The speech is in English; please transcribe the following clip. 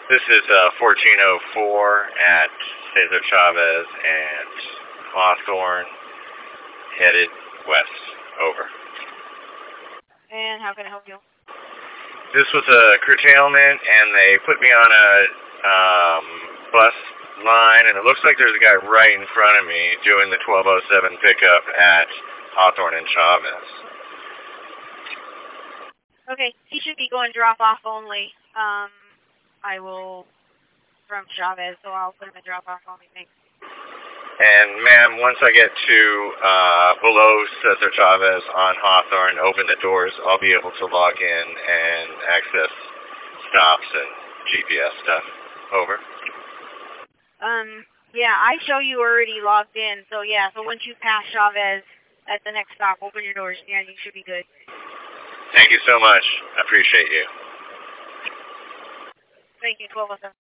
This is 1404 at Cesar Chavez and Hawthorne, headed west. Over. And how can I help you? This was a curtailment, and they put me on a bus line, and it looks like there's a guy right in front of me doing the 1207 pickup at Hawthorne and Chavez. Okay, he should be going drop-off only. I will, from Chavez, so I'll put him in drop-off only. Thanks. And, ma'am, once I get to below Cesar Chavez on Hawthorne, open the doors, I'll be able to log in and access stops and GPS stuff. Over. Yeah, I show you already logged in, so yeah, so once you pass Chavez at the next stop, open your doors, yeah, you should be good. Thank you so much. I appreciate you. Thank you, 1207.